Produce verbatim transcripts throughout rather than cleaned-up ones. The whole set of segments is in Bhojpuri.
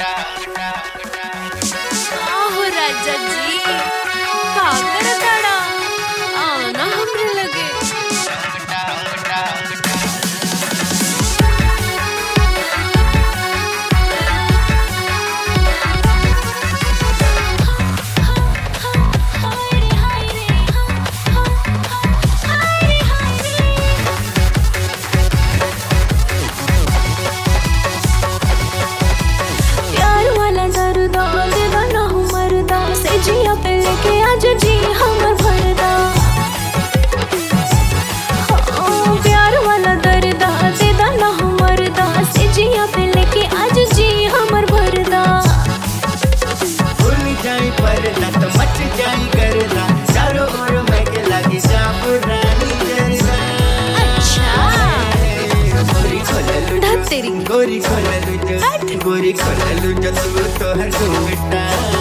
आहो राजा जी का करताड़ा आओ ना हमरे लगे। जिया पे लेके आज जी हमर भरदा, हाँ प्यार वाला दर्दा दे दा ना हमर दा से जिया पे लेके आज जी हमर भरदा। भूल जाई परदा तो मच जाई गर्दा, चारों ओर महके लगी जाफरानी जर्दा। अच्छा गोरी खोललू जो तेरी गोरी खोललू जो गोरी खोललू जो तू तो हर घूमटा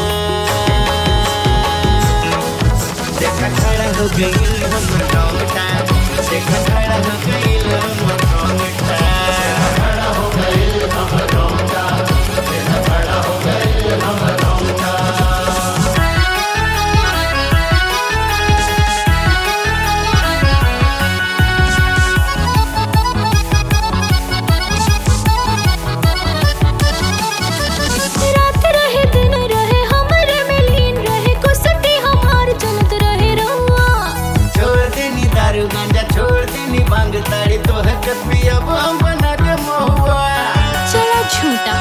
देखा खड़ा हो गई हमर रोंगटा, देखा खड़ा हो गई हमर रोंगटा, खड़ा हो गई हमर रोंगटा, देखा खड़ा हो गई हमर रोंगटा। रात रहे दिन रहे हमरे में लीन रहे कुसती हमार चलत रहे रहुआ। छोड़ देनी दारू गांजा छोड़ देनी भांग ताड़ी तो है कभी अब हम बना के महुआ। चला झूठा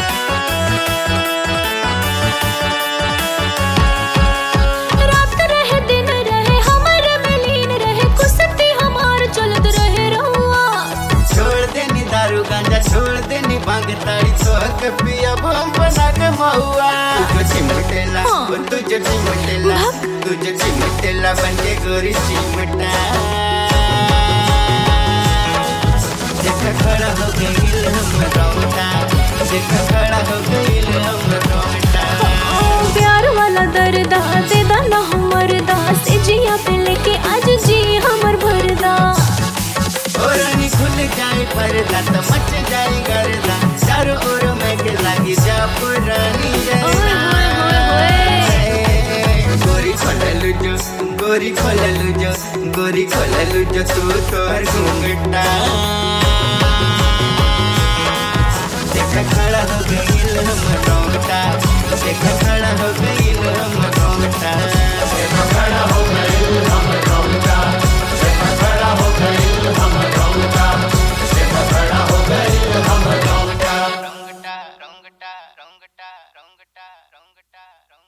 रात रहे दिन रहे हमारे में लीन रहे कुसती हमार चलत रहे रहुआ। छोड़ देनी दारू गांजा छोड़ देनी भांग ताड़ी तो है कभी अब हम बना के महुआ। तुझे चिमटेला वो तुझे चिमटेला तुझे चिमटेला बन के गोरी चिमटा देखा खड़ा हो गई हमर रोंगटा, देखा खड़ा हो गई हमर रोंगटा। प्यार वाला दर्दा दे दा ना हमर दा से जिया पे लेके आज जी हमर भरदा। और रानी खुल जाए पर्दा तो मच जाए गर्दा, चारों ओर महके लगी जाफरानी जर्दा। गोरी खोललू जो गोरी खोललू जो गोरी खोललू जो तू तोहर घूंघटा देखा खड़ा हो गई हमर रोंगटा, देखा खड़ा हो गई हमर रोंगटा, देखा खड़ा हो गई हमर रोंगटा, देखा खड़ा हो गई हमर रोंगटा, देखा खड़ा हो गई हमर रोंगटा। रोंगटा रोंगटा रोंगटा रोंगटा रोंगटा।